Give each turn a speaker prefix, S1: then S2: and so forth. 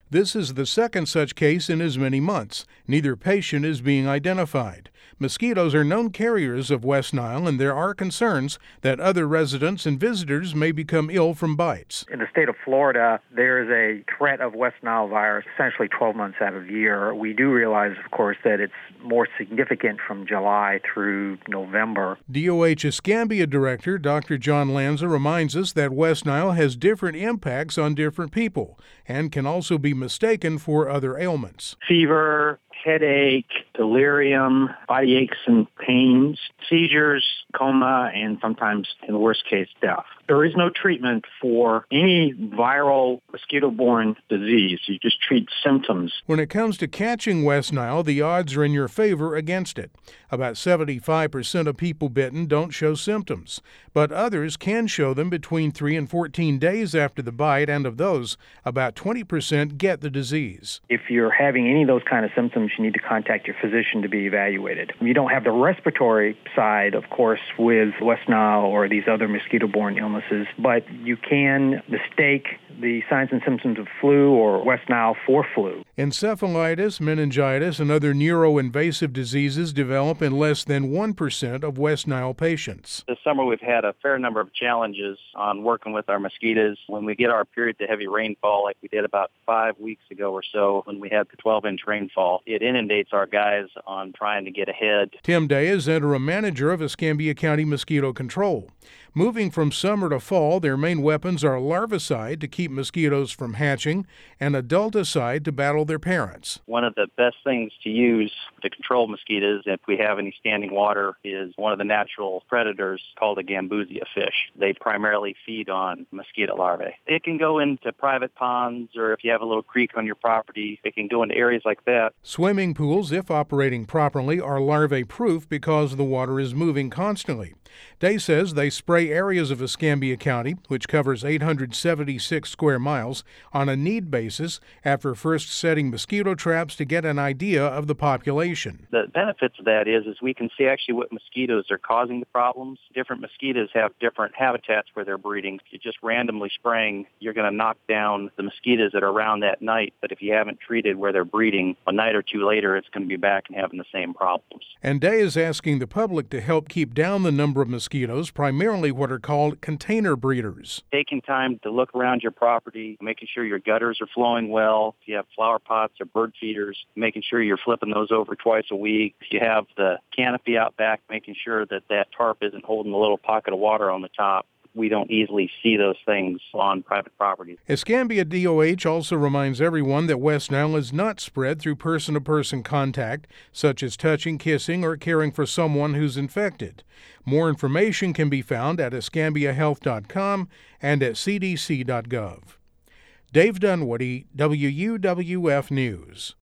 S1: This is the second such case in as many months. Neither patient is being identified. Mosquitoes are known carriers of West Nile, and there are concerns that other residents and visitors may become ill from bites.
S2: In the state of Florida, there is a threat of West Nile virus essentially 12 months out of the year. We do realize, of course, that it's more significant from July through November.
S1: DOH Escambia Director Dr. John Lanza reminds us that West Nile has different impacts on different people and can also be mistaken for other ailments.
S3: Fever, headache, delirium, body aches and pains, seizures, coma, and sometimes, in the worst case, death. There is no treatment for any viral mosquito-borne disease. You just treat symptoms.
S1: When it comes to catching West Nile, the odds are in your favor against it. About 75% of people bitten don't show symptoms, but others can show them between 3 and 14 days after the bite, and of those, about 20% get the disease.
S2: If you're having any of those kind of symptoms, you need to contact your physician to be evaluated. You don't have the respiratory side, of course, with West Nile or these other mosquito-borne illnesses, but you can mistake the signs and symptoms of flu or West Nile for flu.
S1: Encephalitis, meningitis, and other neuroinvasive diseases develop in less than 1% of West Nile patients.
S4: This summer we've had a fair number of challenges on working with our mosquitoes. When we get our period to heavy rainfall, like we did about 5 weeks ago or so, when we had the 12-inch rainfall, it inundates our guys on trying to get ahead.
S1: Tim Day is interim manager of Escambia County Mosquito Control. Moving from summer to fall, their main weapons are larvicide to keep mosquitoes from hatching and adulticide to battle their parents.
S4: One of the best things to use to control mosquitoes, if we have any standing water, is one of the natural predators called a gambusia fish. They primarily feed on mosquito larvae. It can go into private ponds, or if you have a little creek on your property, it can go into areas like that.
S1: Swimming pools, if operating properly, are larvae-proof because the water is moving constantly. Day says they spray areas of Escambia County, which covers 876 square miles, on a need basis after first setting mosquito traps to get an idea of the population.
S4: The benefits of that is we can see actually what mosquitoes are causing the problems. Different mosquitoes have different habitats where they're breeding. If you're just randomly spraying, you're going to knock down the mosquitoes that are around that night. But if you haven't treated where they're breeding, a night or two later, it's going to be back and having the same problems.
S1: And Day is asking the public to help keep down the number of mosquitoes, primarily what are called container breeders.
S4: Taking time to look around your property, making sure your gutters are flowing well. If you have flower pots or bird feeders, making sure you're flipping those over twice a week. If you have the canopy out back, making sure that tarp isn't holding a little pocket of water on the top. We don't easily see those things on private property.
S1: Escambia DOH also reminds everyone that West Nile is not spread through person-to-person contact, such as touching, kissing, or caring for someone who's infected. More information can be found at escambiahealth.com and at cdc.gov. Dave Dunwoody, WUWF News.